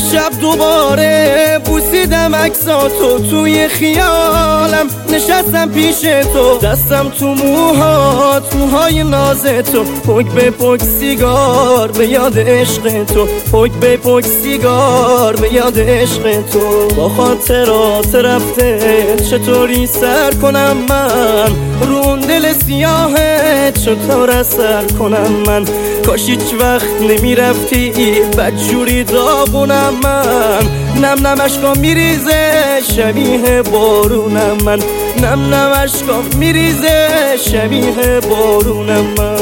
شب دوباره بوسیدم عکساتو توی خیالم، نشستم پیش تو دستم تو موهات، موهای نازتو، پک به پک سیگار به یاد عشق تو، پک به پک سیگار به یاد عشق تو. با خاطرات رفته چطوری سر کنم من، رون دل سیاهت چطور اثر کنم من. کاش هیچ وقت نمیرفتی بدجوری داغونم من، نم نم اشکام میریزه شبیه بارونم من، نم نم اشکام میریزه شبیه بارونم من.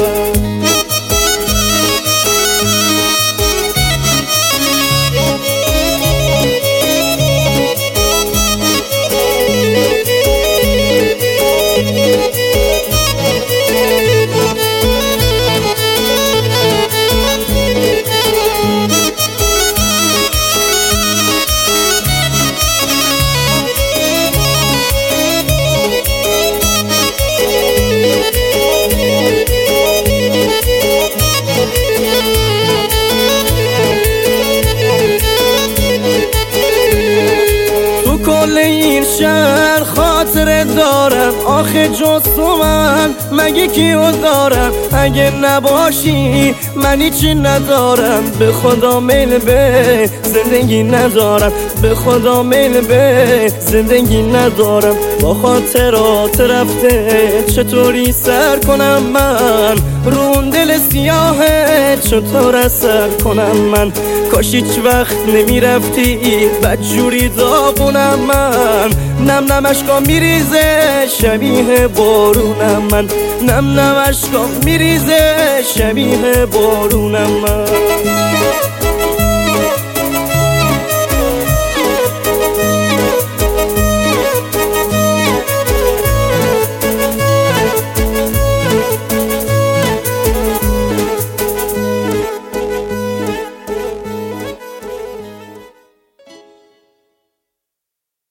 کل این شهر خاطره دارم، آخه جز تو من مگه کیو دارم؟ اگه نباشی من هیچی ندارم، به خدا میل به زندگی ندارم، به خدا میل به زندگی ندارم. با خاطرات رفته چطوری سر کنم من، رون دل سیاهت چطور اثر کنم من. کاش هیچ وقت نمیرفتی بدجوری داغونم من، نم نم اشکام میریزه شبیه بارونم من، نم نم اشکام میریزه شبیه بارونم من.